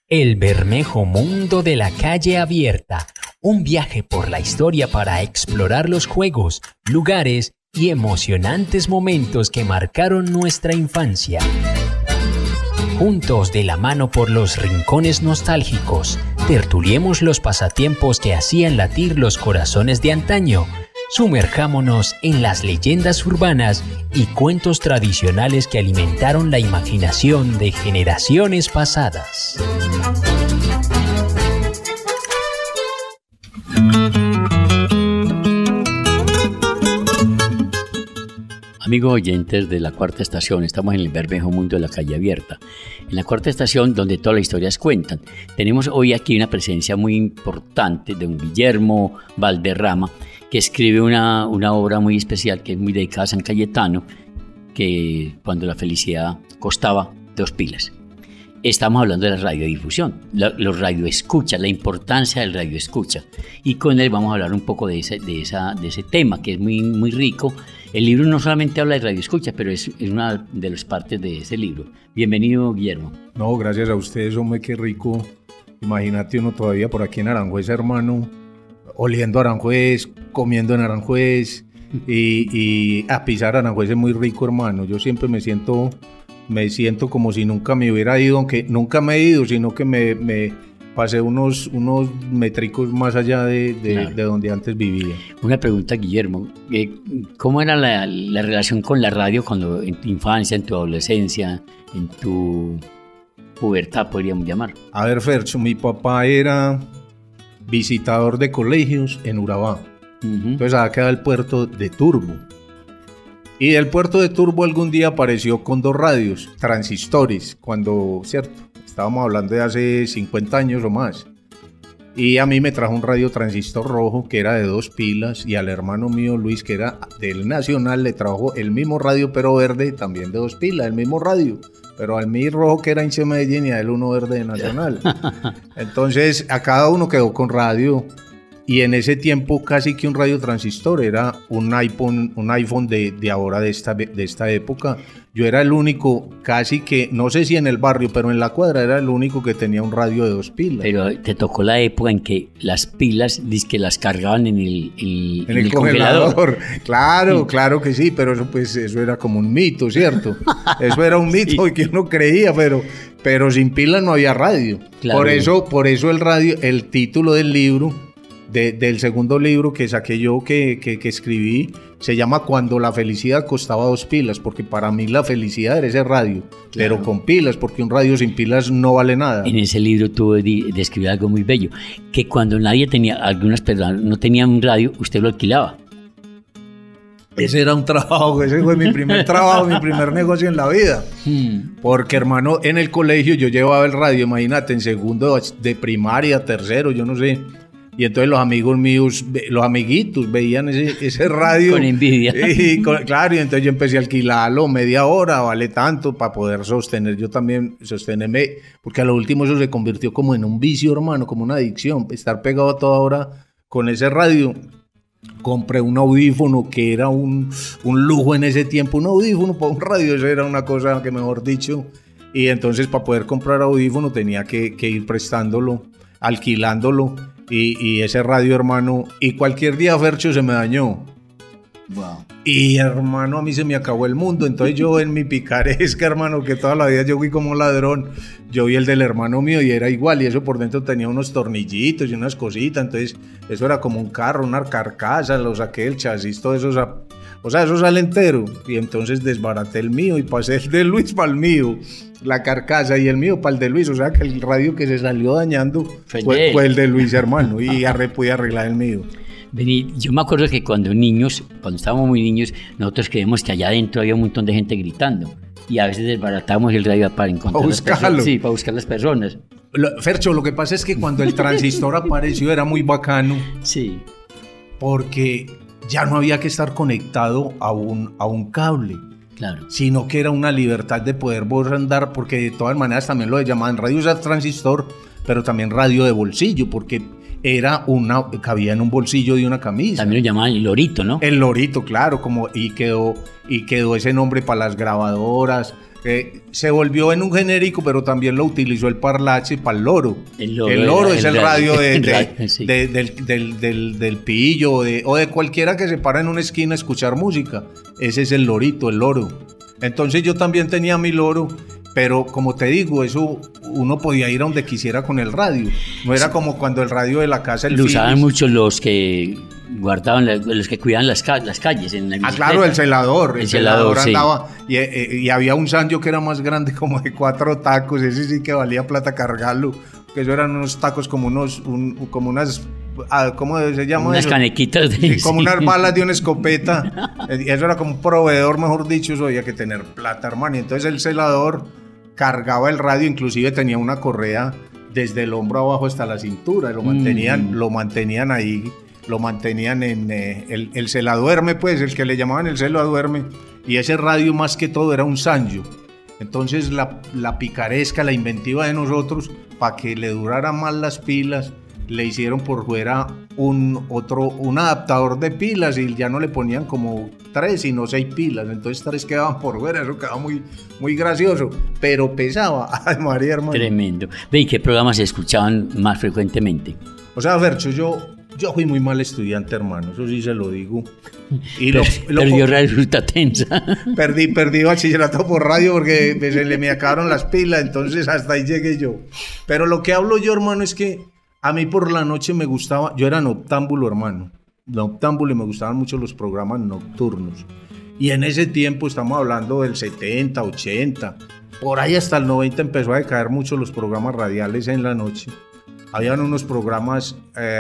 El Bermejo Mundo de la Calle Abierta. Un viaje por la historia para explorar los juegos, lugares y emocionantes momentos que marcaron nuestra infancia. Juntos de la mano por los rincones nostálgicos, tertuliemos los pasatiempos que hacían latir los corazones de antaño. Sumerjámonos en las leyendas urbanas y cuentos tradicionales que alimentaron la imaginación de generaciones pasadas. Amigos oyentes de la Cuarta Estación, estamos en el Bermejo Mundo de la Calle Abierta, en la Cuarta Estación donde todas las historias cuentan. Tenemos hoy aquí una presencia muy importante de un Guillermo Valderrama, que escribe una obra muy especial que es muy dedicada a San Cayetano, que cuando la felicidad costaba 2 pilas. Estamos hablando de la radiodifusión, los radioescuchas, la importancia del radioescucha. Y con él vamos a hablar un poco de ese tema que es muy, muy rico. El libro no solamente habla de radioescucha, pero es una de las partes de ese libro. Bienvenido, Guillermo. No, gracias a ustedes, hombre, qué rico. Imagínate uno todavía por aquí en Aranjuez, hermano, oliendo Aranjuez, comiendo en Aranjuez y a pisar Aranjuez es muy rico, hermano. Yo siempre me siento como si nunca me hubiera ido, aunque nunca me he ido, sino que me pasé unos métricos más allá de donde antes vivía. Una pregunta, Guillermo, ¿cómo era la relación con la radio cuando en tu infancia, en tu adolescencia, en tu pubertad, podríamos llamar? A ver, Fercho, mi papá era visitador de colegios en Urabá. Entonces acá queda el puerto de Turbo. Y del puerto de Turbo algún día apareció con 2 radios, transistores, cuando, cierto, estábamos hablando de hace 50 años o más. Y a mí me trajo un radio transistor rojo que era de 2 pilas y al hermano mío Luis, que era del Nacional, le trajo el mismo radio pero verde, también de 2 pilas, el mismo radio. Pero al mí rojo que era Hinche Medellín y a él uno verde de Nacional. Entonces a cada uno quedó con radio. Y en ese tiempo casi que un radio transistor era un iPhone de ahora, de esta época. Yo era el único, casi que, no sé si en el barrio, pero en la cuadra era el único que tenía un radio de 2 pilas. Pero te tocó la época en que las pilas, dizque las cargaban en el congelador. Claro, claro que sí, pero eso era como un mito, ¿cierto? Eso era un mito sí. Que uno creía, pero sin pilas no había radio. Claro. Por eso el radio, el título del libro, del segundo libro que saqué yo, que escribí, se llama Cuando la felicidad costaba 2 pilas, porque para mí la felicidad era ese radio, claro. Pero con pilas, porque un radio sin pilas no vale nada. En ese libro tú describías algo muy bello, que cuando algunas personas no tenían un radio, usted lo alquilaba. Ese era un trabajo, ese fue mi primer trabajo, mi primer negocio en la vida. Porque, hermano, en el colegio yo llevaba el radio, imagínate, en segundo de primaria, tercero, yo no sé. Y entonces los amigos míos, los amiguitos, veían ese radio. Con envidia. Claro, y entonces yo empecé a alquilarlo media hora, vale tanto, para poder sostenerme, porque a lo último eso se convirtió como en un vicio, hermano, como una adicción, estar pegado a toda hora con ese radio. Compré un audífono que era un lujo en ese tiempo, un audífono para un radio, eso era una cosa que mejor dicho. Y entonces para poder comprar audífono tenía que ir prestándolo, alquilándolo. Y ese radio, hermano, y cualquier día, Fercho, se me dañó. Wow. Y, hermano, a mí se me acabó el mundo. Entonces yo en mi picaresca, hermano, que toda la vida yo fui como ladrón, yo vi el del hermano mío y era igual. Y eso por dentro tenía unos tornillitos y unas cositas. Entonces eso era como un carro, una carcasa. Lo saqué del chasis, todo eso. O sea, eso sale entero. Y entonces desbaraté el mío y pasé el de Luis para el mío. La carcasa y el mío para el de Luis. O sea, que el radio que se salió dañando fue el de Luis, hermano. Y pude arreglar el mío. Vení, yo me acuerdo que cuando estábamos muy niños, nosotros creíamos que allá adentro había un montón de gente gritando. Y a veces desbaratábamos el radio para encontrar las personas. Sí, para buscar las personas. Fercho, lo que pasa es que cuando el transistor apareció era muy bacano. Sí. Porque ya no había que estar conectado a un cable. Claro. Sino que era una libertad de poder vos andar, porque de todas maneras también lo llamaban radio transistor, pero también radio de bolsillo, porque cabía en un bolsillo de una camisa. También lo llamaban el lorito, ¿no? El lorito, claro, y quedó ese nombre para las grabadoras, se volvió en un genérico, pero también lo utilizó el Parlache para el loro. El loro es el radio sí. del pillo o de cualquiera que se para en una esquina a escuchar música. Ese es el lorito, el loro. Entonces yo también tenía mi loro, pero como te digo, eso uno podía ir a donde quisiera con el radio. No era como cuando el radio de la casa... Lo usaban mucho los que guardaban, los que cuidaban las calles en la bicicleta. Claro, el celador sí. Andaba y había un sanjo que era más grande, como de 4 tacos. Ese sí que valía plata cargarlo, que eso eran unos tacos como unas, ¿cómo se llama? Unas eso? Canequitas como unas balas de una escopeta. Y eso era como un proveedor, mejor dicho. Eso había que tener plata, hermano. Y entonces el celador cargaba el radio, inclusive tenía una correa desde el hombro abajo hasta la cintura. Lo mantenían ahí. Lo mantenían en el celaduerme, pues, el que le llamaban el celaduerme, y ese radio más que todo era un sanjo. Entonces la picaresca, la inventiva de nosotros, para que le duraran más las pilas, le hicieron por fuera un adaptador de pilas, y ya no le ponían como 3 sino 6 pilas, entonces 3 quedaban por fuera. Eso quedaba muy, muy gracioso, pero pesaba. Ay, María, hermano. Tremendo. ¿Y qué programas se escuchaban más frecuentemente? O sea, Fercho, yo fui muy mal estudiante, hermano, eso sí se lo digo. Y perdió resulta tensa. Perdí bachillerato por radio porque se me acabaron las pilas, entonces hasta ahí llegué yo. Pero lo que hablo yo, hermano, es que a mí por la noche me gustaba, yo era noctámbulo, hermano. Noctámbulo, y me gustaban mucho los programas nocturnos. Y en ese tiempo, estamos hablando del 70, 80, por ahí hasta el 90 empezó a decaer mucho los programas radiales en la noche. Habían unos programas,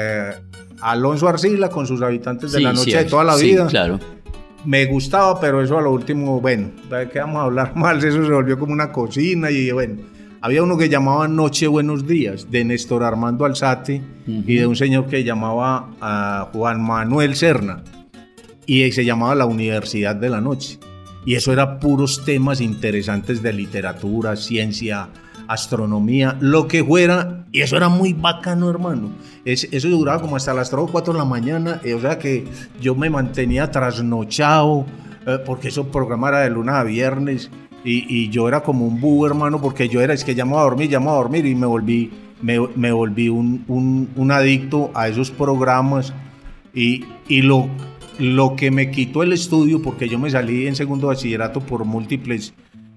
Alonso Arcila con sus habitantes de la noche de toda la vida. Sí, claro. Me gustaba, pero eso a lo último, bueno, ¿de qué vamos a hablar mal? Eso se volvió como una cocina y bueno. Había uno que llamaba Noche Buenos Días, de Néstor Armando Alzate, y de un señor que llamaba Juan Manuel Serna, y se llamaba La Universidad de la Noche. Y eso era puros temas interesantes de literatura, ciencia, astronomía, lo que fuera, y eso era muy bacano, hermano. Eso duraba como hasta las 3 o 4 de la mañana, o sea que yo me mantenía trasnochado, porque esos programas eran de lunes a viernes, y yo era como un búho, hermano, porque yo era, es que llamo a dormir, y me volví un adicto a esos programas, y lo que me quitó el estudio, porque yo me salí en segundo bachillerato por múltiples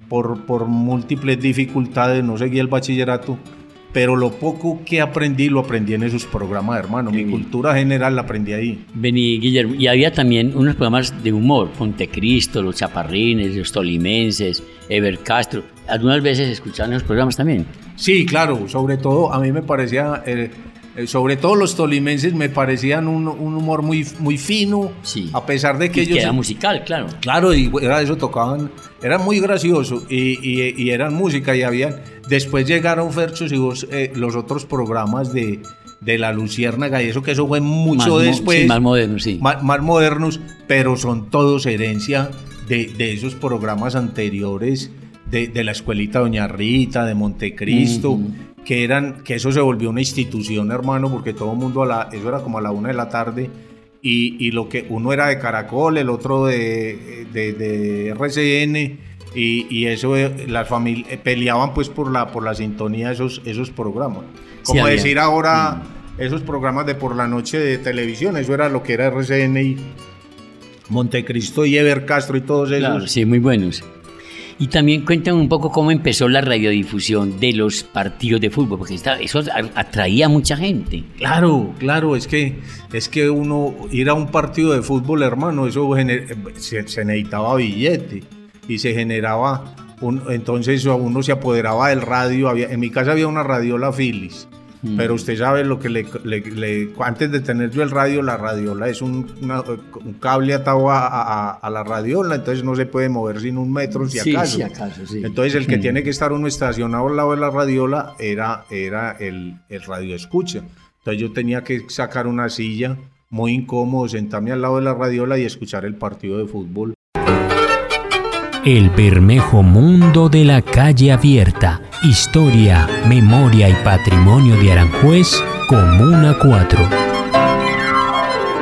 dificultades, no seguí el bachillerato, pero lo poco que aprendí, lo aprendí en esos programas, hermano. Mi cultura general la aprendí ahí. Vení, Guillermo, y había también unos programas de humor, Montecristo, Los Chaparrines, Los Tolimenses, Ever Castro. ¿Algunas veces escuchaban los programas también? Sí, claro, sobre todo a mí me parecía... sobre todo los tolimenses me parecían un humor muy, muy fino, sí. A pesar de que y ellos... que era musical, claro. Claro, y era eso, tocaban, era muy gracioso, y eran música, y habían... Después llegaron, Ferchos, y vos, los otros programas de La Luciérnaga, y eso fue mucho después. Sí, más modernos, sí. Más modernos, pero son todos herencia de esos programas anteriores, de la escuelita Doña Rita, de Montecristo, que eso se volvió una institución, hermano, porque todo el mundo eso era como a la 1 de la tarde, y lo que uno era de Caracol, el otro de RCN, y eso las familias peleaban pues por la sintonía de esos programas. Como sí, decir ahora esos programas de por la noche de televisión, eso era lo que era RCN y Montecristo y Ever Castro y todos esos. Claro, sí, muy buenos. Y también cuéntame un poco cómo empezó la radiodifusión de los partidos de fútbol, porque eso atraía a mucha gente. Claro, es que uno ir a un partido de fútbol, hermano, eso se necesitaba billete y se generaba, entonces uno se apoderaba del radio. En mi casa había una radiola Philips. Pero usted sabe lo que antes de tener yo el radio, la radiola es un cable atado a la radiola, entonces no se puede mover sin 1 metro si acaso. Sí, acaso, sí. Entonces el que tiene que estar uno estacionado al lado de la radiola era el radio escucha. Entonces yo tenía que sacar una silla muy incómodo, sentarme al lado de la radiola y escuchar el partido de fútbol. El Bermejo Mundo de la Calle Abierta. Historia, memoria y patrimonio de Aranjuez, Comuna 4.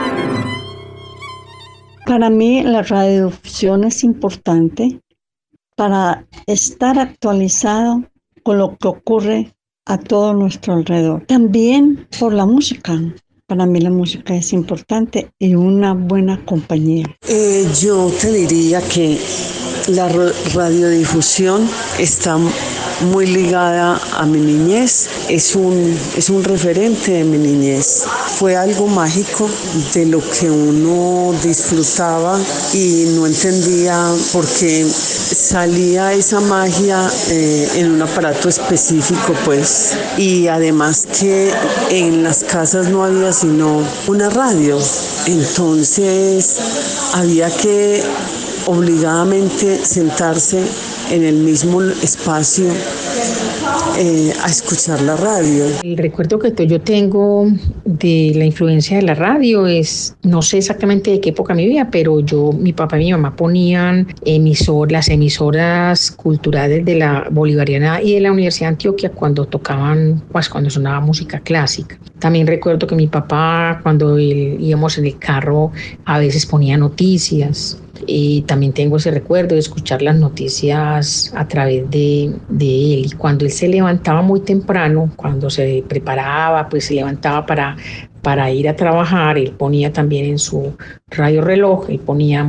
Para mí la radiodifusión es importante para estar actualizado con lo que ocurre a todo nuestro alrededor. También por la música. Para mí la música es importante y una buena compañía. Yo te diría que la radiodifusión está muy ligada a mi niñez, es un referente de mi niñez. Fue algo mágico de lo que uno disfrutaba y no entendía por qué salía esa magia en un aparato específico, pues. Y además que en las casas no había sino una radio, entonces había que obligadamente sentarse en el mismo espacio a escuchar la radio. El recuerdo que yo tengo de la influencia de la radio es, no sé exactamente de qué época mi vida, pero mi papá y mi mamá ponían las emisoras culturales de la Bolivariana y de la Universidad de Antioquia cuando sonaba música clásica. También recuerdo que mi papá, cuando íbamos en el carro, a veces ponía noticias. Y también tengo ese recuerdo de escuchar las noticias a través de él. Y cuando él se levantaba muy temprano, cuando se preparaba, pues se levantaba para ir a trabajar, él ponía también en su radio reloj, él ponía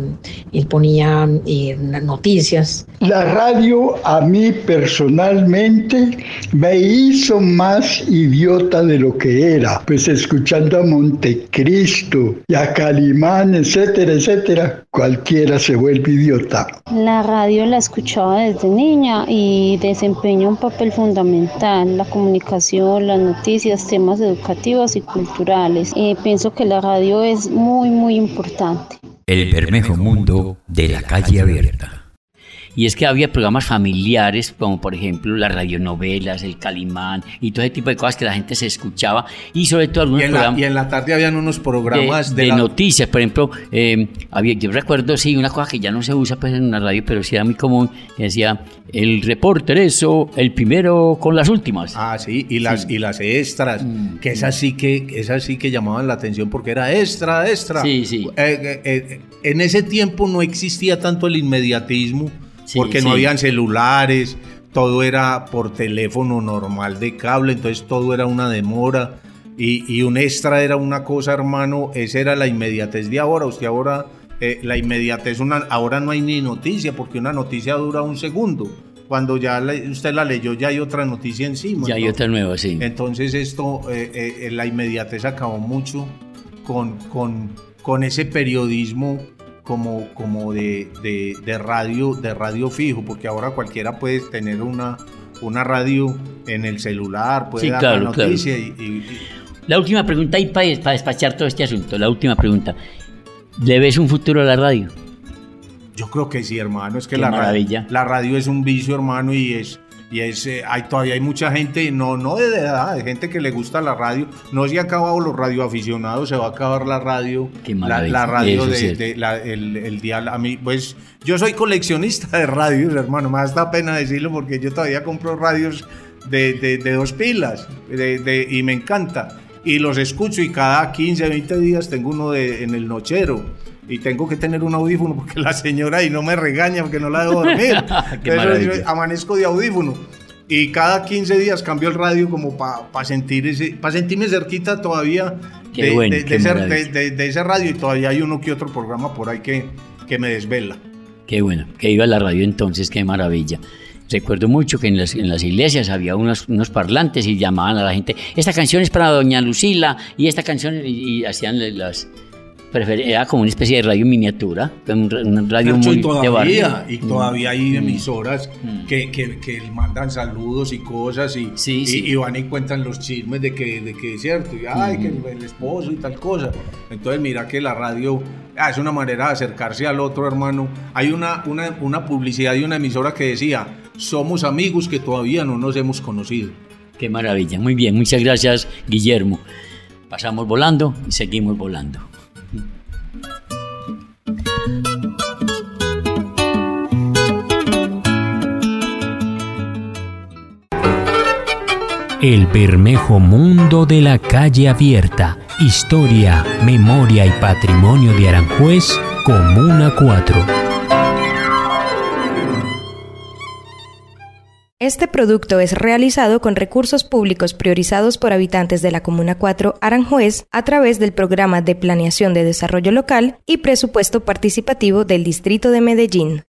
noticias. La radio a mí personalmente me hizo más idiota de lo que era, pues escuchando a Montecristo y a Calimán, etcétera, etcétera, cualquiera se vuelve idiota. La radio la escuchaba desde niña y desempeña un papel fundamental, la comunicación, las noticias, temas educativos y culturales. Pienso que la radio es muy, muy importante. El Bermejo Mundo de la Calle Abierta. Y es que había programas familiares, como por ejemplo las radionovelas, el Calimán y todo ese tipo de cosas que la gente se escuchaba, y sobre todo algunos programas. Y en la tarde habían unos programas de noticias, por ejemplo, yo recuerdo, sí, una cosa que ya no se usa pues en la radio, pero sí era muy común, que decía, el reporter el primero con las últimas. Ah, sí, y las extras, que esas sí que llamaban la atención porque era extra. Sí, sí. En ese tiempo no existía tanto el inmediatismo, porque no habían celulares, todo era por teléfono normal de cable, entonces todo era una demora, y un extra era una cosa, hermano, esa era la inmediatez de ahora. La inmediatez, ahora no hay ni noticia, porque una noticia dura un segundo. Cuando ya usted la leyó, ya hay otra noticia encima. Ya hay otra nueva, sí. Entonces la inmediatez acabó mucho con ese periodismo como de radio fijo, porque ahora cualquiera puede tener una radio en el celular, puede dar la noticia. Claro. Y la última pregunta, y para despachar todo este asunto, la última pregunta. ¿Le ves un futuro a la radio? Yo creo que sí, hermano. Es que la radio es un vicio, hermano, todavía hay mucha gente, no de edad, de gente que le gusta la radio. No se ha acabado los radioaficionados, se va a acabar la radio. Qué maravilla. La radio el dial. A mí, pues, yo soy coleccionista de radios, hermano. Me da hasta pena decirlo porque yo todavía compro radios de 2 pilas y me encanta. Y los escucho, y cada 15, 20 días tengo uno en el nochero. Y tengo que tener un audífono porque la señora ahí no me regaña porque no la dejo dormir. Entonces yo amanezco de audífono. Y cada 15 días cambio el radio como para sentirme cerquita todavía de ese radio. Y todavía hay uno que otro programa por ahí que me desvela. Qué bueno, que iba a la radio entonces, qué maravilla. Recuerdo mucho que en las iglesias había unos parlantes y llamaban a la gente, esta canción es para doña Lucila, y esta canción, y hacían era como una especie de radio miniatura, un radio muy de barrio. Y todavía hay emisoras que mandan saludos y cosas, y van y cuentan los chismes de que es cierto, y que el esposo y tal cosa. Entonces mira que la radio es una manera de acercarse al otro, hermano. Hay una publicidad de una emisora que decía, somos amigos que todavía no nos hemos conocido. Qué maravilla, muy bien, muchas gracias, Guillermo. Pasamos volando y seguimos volando. El Bermejo Mundo de la Calle Abierta. Historia, memoria y patrimonio de Aranjuez, Comuna 4. Este producto es realizado con recursos públicos priorizados por habitantes de la Comuna 4 Aranjuez a través del Programa de Planeación de Desarrollo Local y Presupuesto Participativo del Distrito de Medellín.